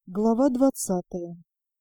Глава 20.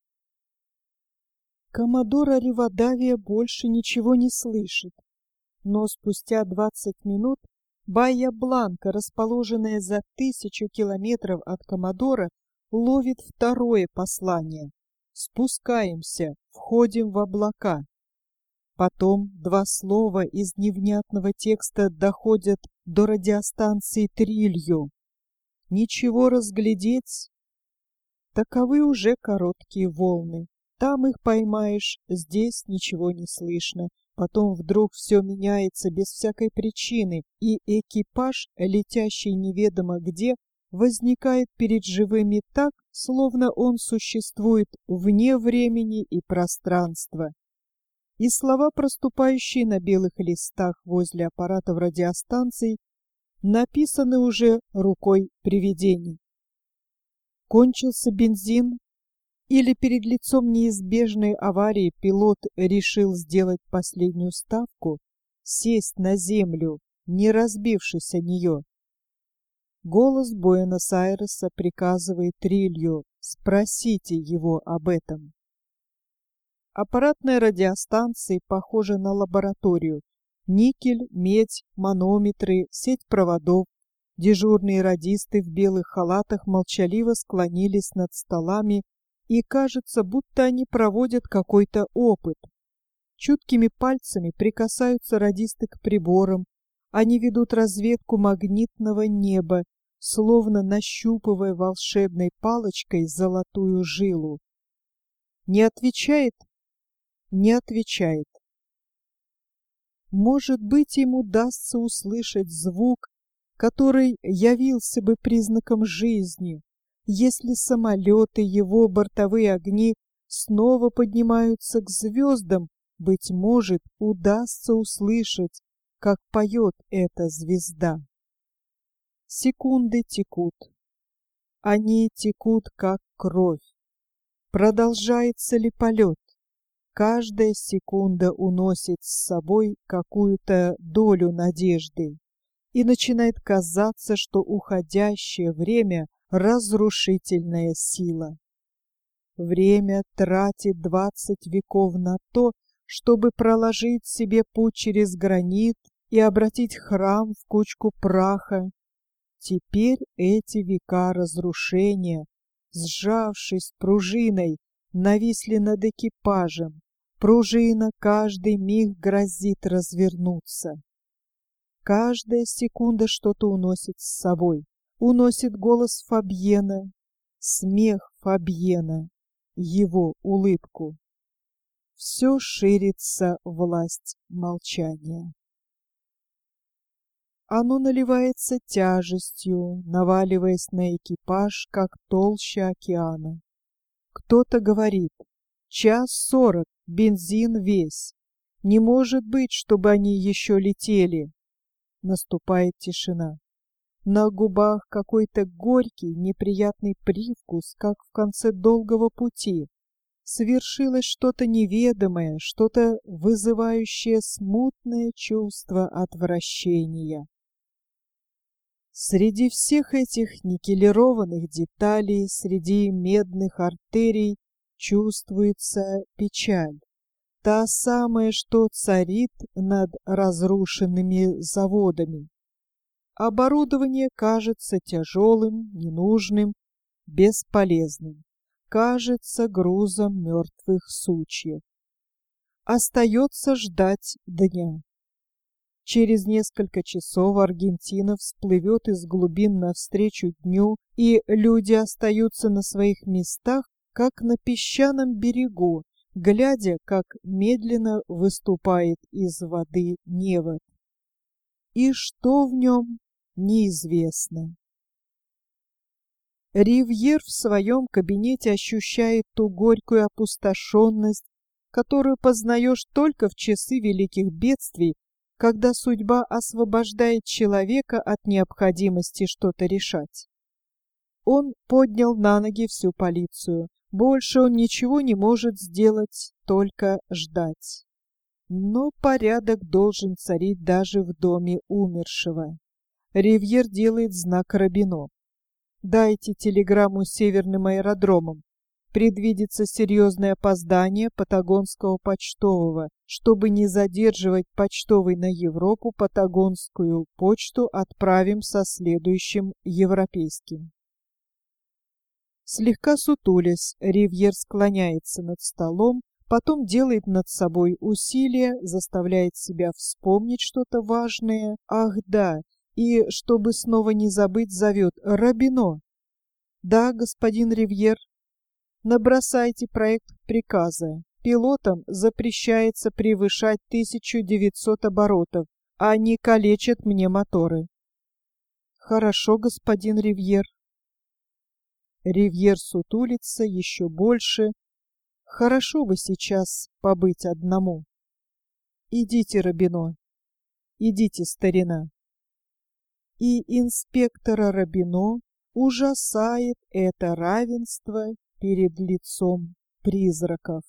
Коммодор Ривадавия больше ничего не слышит, но спустя 20 минут Баия-Бланка, расположенная за 1000 километров от Коммодора, ловит второе послание. Спускаемся, входим в облака. Потом два слова из невнятного текста доходят до радиостанции Трильо. Ничего разглядеть. Таковы уже короткие волны. Там их поймаешь, здесь ничего не слышно. Потом вдруг все меняется без всякой причины, и экипаж, летящий неведомо где, возникает перед живыми так, словно он существует вне времени и пространства. И слова, проступающие на белых листах возле аппаратов радиостанций, написаны уже рукой привидений. Кончился бензин, или перед лицом неизбежной аварии пилот решил сделать последнюю ставку, сесть на землю, не разбившись о нее. Голос Буэнос-Айреса приказывает Трильо: спросите его об этом. Аппаратная радиостанция похожа на лабораторию. Никель, медь, манометры, сеть проводов. Дежурные радисты в белых халатах молчаливо склонились над столами, и кажется, будто они проводят какой-то опыт. Чуткими пальцами прикасаются радисты к приборам, они ведут разведку магнитного неба, словно нащупывая волшебной палочкой золотую жилу. Не отвечает? Не отвечает. Может быть, им удастся услышать звук, который явился бы признаком жизни, если самолеты, его бортовые огни снова поднимаются к звездам. Быть может, удастся услышать, как поет эта звезда. Секунды текут. Они текут, как кровь. Продолжается ли полет? Каждая секунда уносит с собой какую-то долю надежды, и начинает казаться, что уходящее время — разрушительная сила. Время тратит 20 веков на то, чтобы проложить себе путь через гранит и обратить храм в кучку праха. Теперь эти века разрушения, сжавшись пружиной, нависли над экипажем. Пружина каждый миг грозит развернуться. Каждая секунда что-то уносит с собой. Уносит голос Фабьена, смех Фабьена, его улыбку. Все ширится власть молчания. Оно наливается тяжестью, наваливаясь на экипаж, как толща океана. Кто-то говорит: 1:40, бензин весь. Не может быть, чтобы они еще летели. Наступает тишина. На губах какой-то горький, неприятный привкус, как в конце долгого пути. Свершилось что-то неведомое, что-то вызывающее смутное чувство отвращения. Среди всех этих никелированных деталей, среди медных артерий чувствуется печаль. Та самая, что царит над разрушенными заводами. Оборудование кажется тяжелым, ненужным, бесполезным. Кажется грузом мертвых сучьев. Остается ждать дня. Через несколько часов Аргентина всплывет из глубин навстречу дню, и люди остаются на своих местах, как на песчаном берегу, глядя, как медленно выступает из воды невод. И что в нем, неизвестно. Ривьер в своем кабинете ощущает ту горькую опустошенность, которую познаешь только в часы великих бедствий, когда судьба освобождает человека от необходимости что-то решать. Он поднял на ноги всю полицию. Больше он ничего не может сделать, только ждать. Но порядок должен царить даже в доме умершего. Ривьер делает знак Робино. Дайте телеграмму северным аэродромам. Предвидится серьезное опоздание патагонского почтового. Чтобы не задерживать почтовый на Европу, патагонскую почту отправим со следующим европейским. Слегка сутулясь, Ривьер склоняется над столом, потом делает над собой усилие, заставляет себя вспомнить что-то важное. Ах да, и, чтобы снова не забыть, зовет Робино. Да, господин Ривьер. Набросайте проект приказа. Пилотам запрещается превышать 1900 оборотов, а они калечат мне моторы. Хорошо, господин Ривьер. Ривьер сутулится еще больше. Хорошо бы сейчас побыть одному. Идите, Робино, идите, старина. И инспектора Робино ужасает это равенство перед лицом призраков.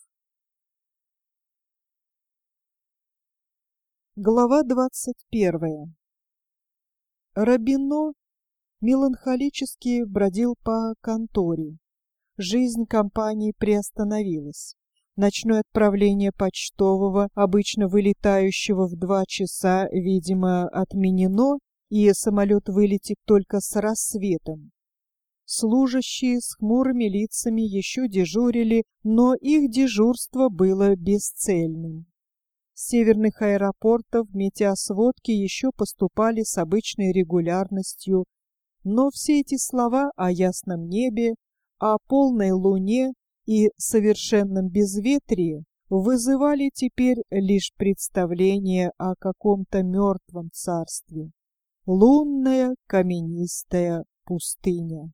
Глава 21. Робино меланхолически бродил по конторе. Жизнь компании приостановилась. Ночное отправление почтового, обычно вылетающего в 2 часа, видимо, отменено, и самолет вылетит только с рассветом. Служащие с хмурыми лицами еще дежурили, но их дежурство было бесцельным. С северных аэропортов метеосводки еще поступали с обычной регулярностью, но все эти слова о ясном небе, о полной луне и совершенном безветрии вызывали теперь лишь представление о каком-то мертвом царстве. Лунная каменистая пустыня.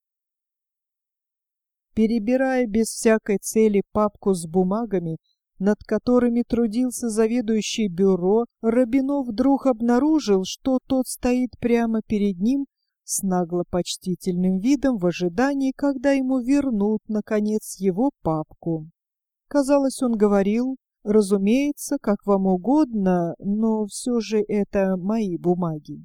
Перебирая без всякой цели папку с бумагами, над которыми трудился заведующий бюро, Робино вдруг обнаружил, что тот стоит прямо перед ним с нагло-почтительным видом в ожидании, когда ему вернут, наконец, его папку. Казалось, он говорил: «Разумеется, как вам угодно, но все же это мои бумаги».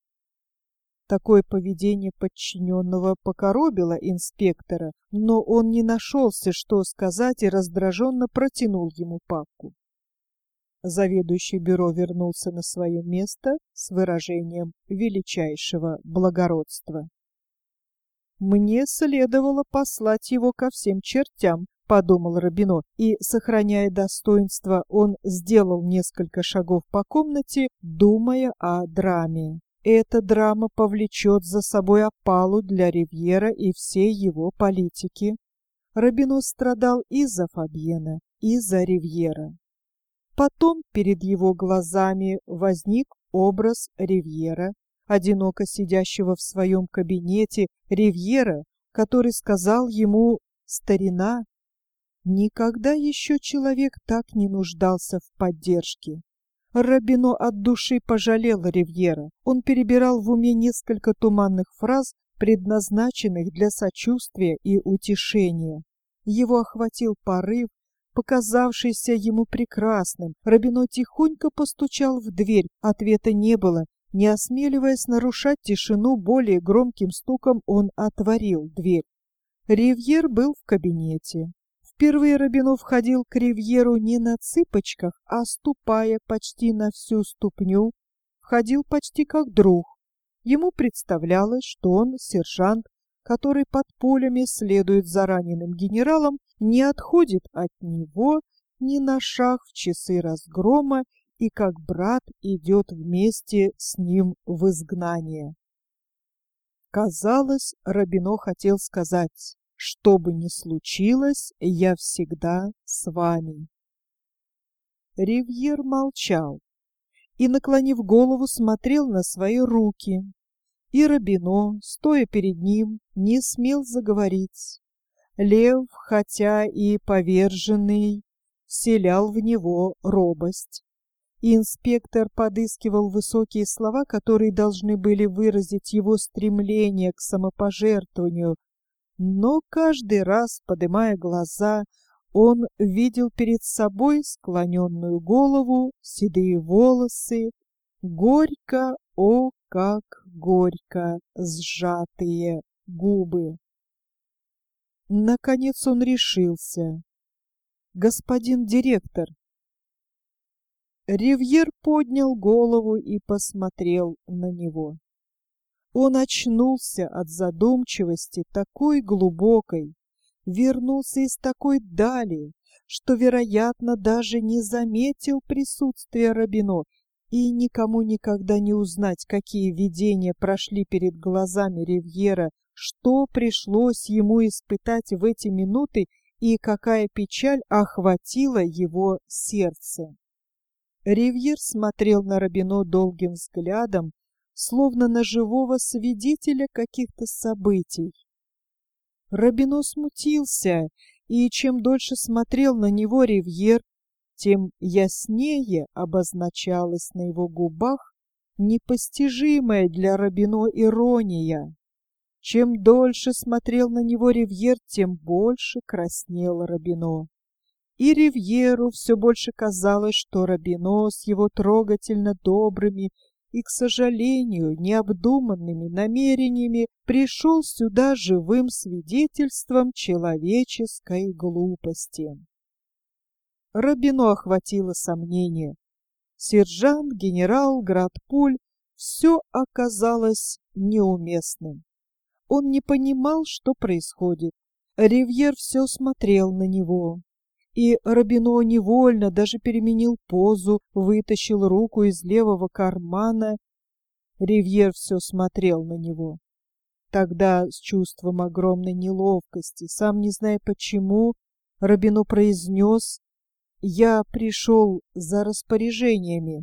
Такое поведение подчиненного покоробило инспектора, но он не нашелся, что сказать, и раздраженно протянул ему папку. Заведующий бюро вернулся на свое место с выражением величайшего благородства. «Мне следовало послать его ко всем чертям», — подумал Робино, и, сохраняя достоинство, он сделал несколько шагов по комнате, думая о драме. Эта драма повлечет за собой опалу для Ривьера и всей его политики. Робино страдал и за Фабьена, и за Ривьера. Потом перед его глазами возник образ Ривьера, одиноко сидящего в своем кабинете, Ривьера, который сказал ему: «Старина, никогда еще человек так не нуждался в поддержке». Робино от души пожалел Ривьера. Он перебирал в уме несколько туманных фраз, предназначенных для сочувствия и утешения. Его охватил порыв, показавшийся ему прекрасным. Робино тихонько постучал в дверь. Ответа не было. Не осмеливаясь нарушать тишину более громким стуком, он отворил дверь. Ривьер был в кабинете. Впервые Робино входил к Ривьеру не на цыпочках, а ступая почти на всю ступню, входил почти как друг. Ему представлялось, что он сержант, который под пулями следует за раненым генералом, не отходит от него ни на шаг в часы разгрома и как брат идет вместе с ним в изгнание. Казалось, Робино хотел сказать: «Что бы ни случилось, я всегда с вами». Ривьер молчал и, наклонив голову, смотрел на свои руки. И Робино, стоя перед ним, не смел заговорить. Лев, хотя и поверженный, вселял в него робость. Инспектор подыскивал высокие слова, которые должны были выразить его стремление к самопожертвованию, но каждый раз, поднимая глаза, он видел перед собой склоненную голову, седые волосы, горько, о, как горько сжатые губы. Наконец он решился. «Господин директор». Ривьер поднял голову и посмотрел на него. Он очнулся от задумчивости такой глубокой, вернулся из такой дали, что, вероятно, даже не заметил присутствия Робино, и никому никогда не узнать, какие видения прошли перед глазами Ривьера, что пришлось ему испытать в эти минуты и какая печаль охватила его сердце. Ривьер смотрел на Робино долгим взглядом, словно на живого свидетеля каких-то событий. Робино смутился, и чем дольше смотрел на него Ривьер, тем яснее обозначалась на его губах непостижимая для Робино ирония. Чем дольше смотрел на него Ривьер, тем больше краснел Робино. И Ривьеру все больше казалось, что Робино с его трогательно добрыми и, к сожалению, необдуманными намерениями пришел сюда живым свидетельством человеческой глупости. Робино охватило сомнение. Сержант, генерал, град-пуль — все оказалось неуместным. Он не понимал, что происходит. Ривьер все смотрел на него. И Робино невольно даже переменил позу, вытащил руку из левого кармана. Ривьер все смотрел на него. Тогда, с чувством огромной неловкости, сам не зная почему, Робино произнес: «Я пришел за распоряжениями».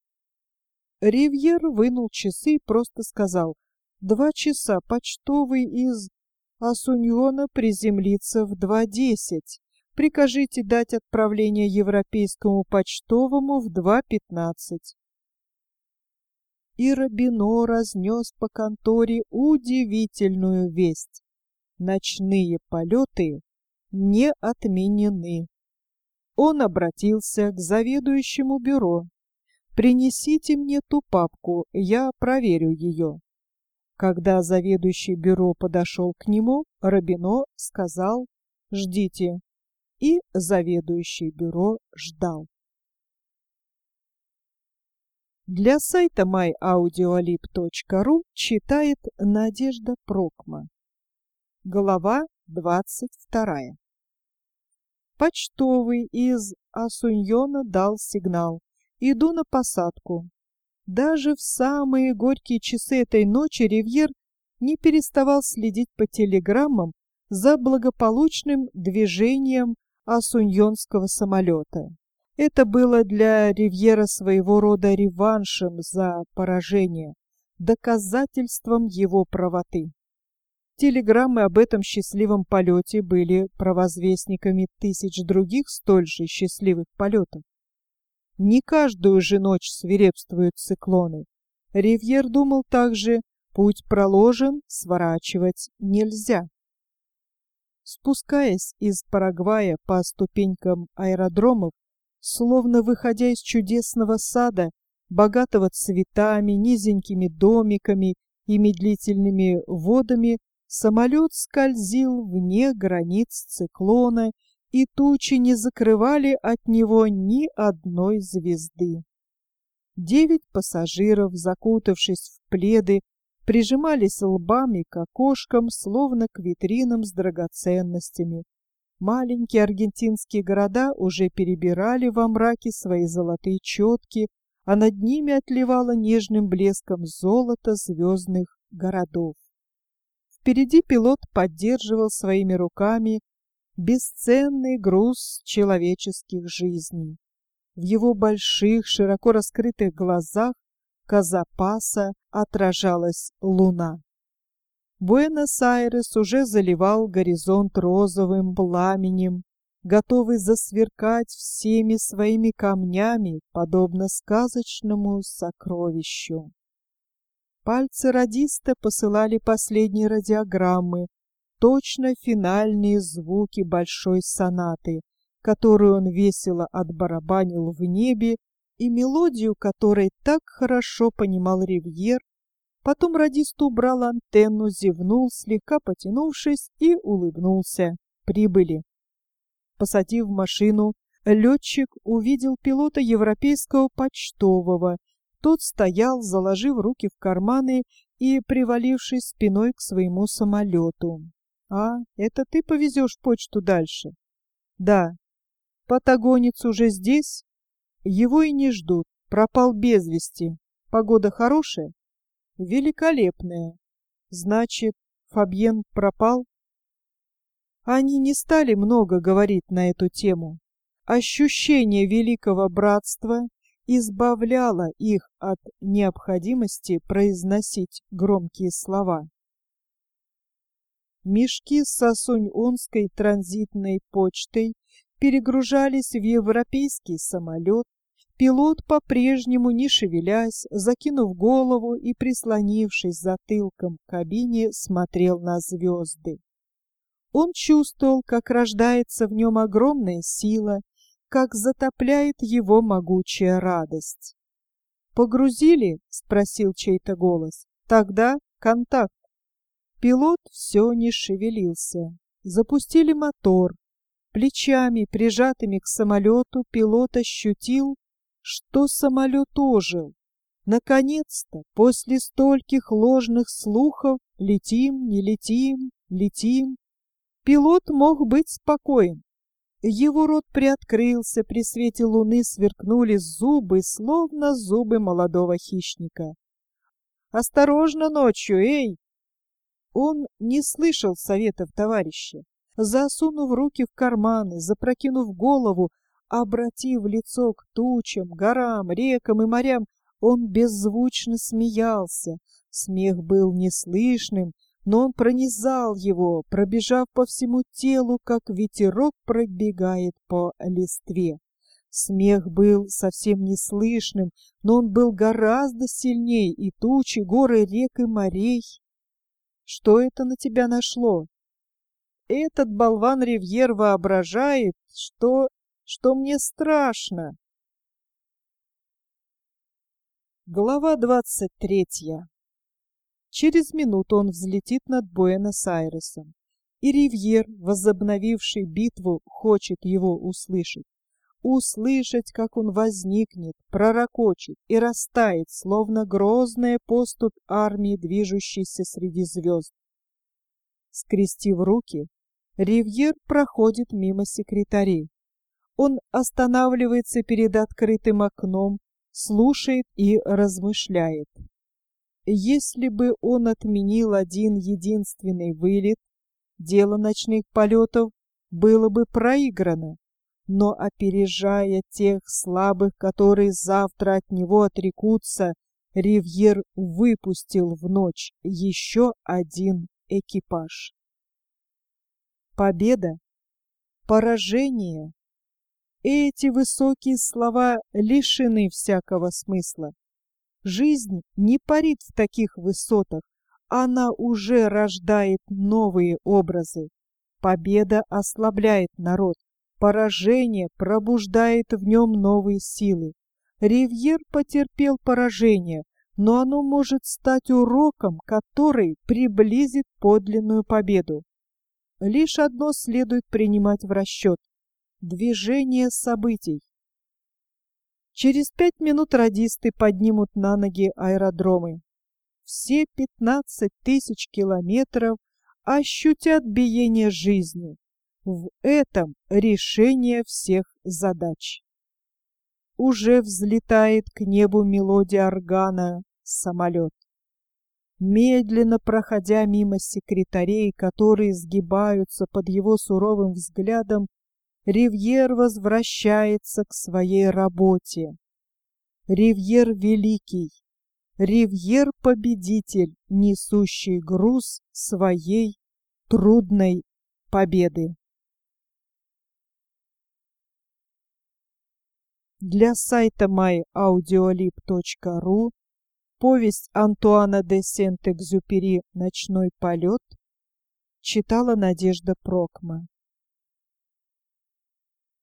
Ривьер вынул часы и просто сказал: 2 часа, почтовый из Асуньона приземлится в 2:10. Прикажите дать отправление европейскому почтовому в 2:15. И Робино разнес по конторе удивительную весть. Ночные полеты не отменены. Он обратился к заведующему бюро. «Принесите мне ту папку, я проверю ее». Когда заведующий бюро подошел к нему, Робино сказал: «Ждите». И заведующий бюро ждал. Для сайта myaudioalib.ru читает Надежда Прокма. Глава 22. Почтовый из Асуньона дал сигнал: «Иду на посадку». Даже в самые горькие часы этой ночи Ривьер не переставал следить по телеграммам за благополучным движением асуньонского самолета. Это было для Ривьера своего рода реваншем за поражение, доказательством его правоты. Телеграммы об этом счастливом полете были провозвестниками тысяч других столь же счастливых полетов. Не каждую же ночь свирепствуют циклоны. Ривьер думал также: путь проложен, сворачивать нельзя. Спускаясь из Парагвая по ступенькам аэродромов, словно выходя из чудесного сада, богатого цветами, низенькими домиками и медлительными водами, самолет скользил вне границ циклона, и тучи не закрывали от него ни одной звезды. 9 пассажиров, закутавшись в пледы, прижимались лбами к окошкам, словно к витринам с драгоценностями. Маленькие аргентинские города уже перебирали во мраке свои золотые четки, а над ними отливало нежным блеском золото звездных городов. Впереди пилот поддерживал своими руками бесценный груз человеческих жизней. В его больших, широко раскрытых глазах Казапаса отражалась луна. Буэнос-Айрес уже заливал горизонт розовым пламенем, готовый засверкать всеми своими камнями, подобно сказочному сокровищу. Пальцы радиста посылали последние радиограммы, точно финальные звуки большой сонаты, которую он весело отбарабанил в небе, и мелодию которой так хорошо понимал Ривьер, Потом радист убрал антенну, зевнул, слегка потянувшись, и улыбнулся. Прибыли. Посадив машину, летчик увидел пилота европейского почтового. Тот стоял, заложив руки в карманы и привалившись спиной к своему самолету. «А, это ты повезешь почту дальше?» «Да». «Патагонец уже здесь?» «Его и не ждут. Пропал без вести. Погода хорошая?» «Великолепная. Значит, Фабьен пропал?» Они не стали много говорить на эту тему. Ощущение великого братства избавляло их от необходимости произносить громкие слова. Мешки с Сосуньонской транзитной почтой перегружались в европейский самолет. Пилот, по-прежнему не шевелясь, закинув голову и прислонившись затылком к кабине, смотрел на звезды. Он чувствовал, как рождается в нем огромная сила, как затопляет его могучая радость. «Погрузили?» — спросил чей-то голос. «Тогда контакт». Пилот все не шевелился. Запустили мотор. Плечами, прижатыми к самолету, пилот ощутил, что самолет ожил. Наконец-то, после стольких ложных слухов, летим, не летим, летим, пилот мог быть спокоен. Его рот приоткрылся, при свете луны сверкнули зубы, словно зубы молодого хищника. «Осторожно ночью, эй!» Он не слышал советов товарища. Засунув руки в карманы, запрокинув голову, обратив лицо к тучам, горам, рекам и морям, он беззвучно смеялся. Смех был неслышным, но он пронизал его, пробежав по всему телу, как ветерок пробегает по листве. Смех был совсем неслышным, но он был гораздо сильней и тучи, горы, рек и морей. Что это на тебя нашло? Этот болван Ривьер воображает, что мне страшно. Глава 23. Через минуту он взлетит над Буэнос-Айресом, и Ривьер, возобновивший битву, хочет его услышать. Услышать, как он возникнет, пророкочет и растает, словно грозная поступь армии, движущейся среди звезд. Скрестив руки, Ривьер проходит мимо секретарей. Он останавливается перед открытым окном, слушает и размышляет. Если бы он отменил один единственный вылет, дело ночных полетов было бы проиграно. Но, опережая тех слабых, которые завтра от него отрекутся, Ривьер выпустил в ночь еще один экипаж. Победа, поражение. Эти высокие слова лишены всякого смысла. Жизнь не парит в таких высотах, она уже рождает новые образы. Победа ослабляет народ, поражение пробуждает в нем новые силы. Ривьер потерпел поражение, но оно может стать уроком, который приблизит подлинную победу. Лишь одно следует принимать в расчет — движение событий. Через 5 минут радисты поднимут на ноги аэродромы. Все 15 тысяч километров ощутят биение жизни. В этом решение всех задач. Уже взлетает к небу мелодия органа самолет. Медленно проходя мимо секретарей, которые сгибаются под его суровым взглядом, Ривьер возвращается к своей работе. Ривьер великий, Ривьер победитель, несущий груз своей трудной победы. Для сайта myaudiolib.ru повесть Антуана де Сент-Экзюпери «Ночной полет» читала Надежда Прокма.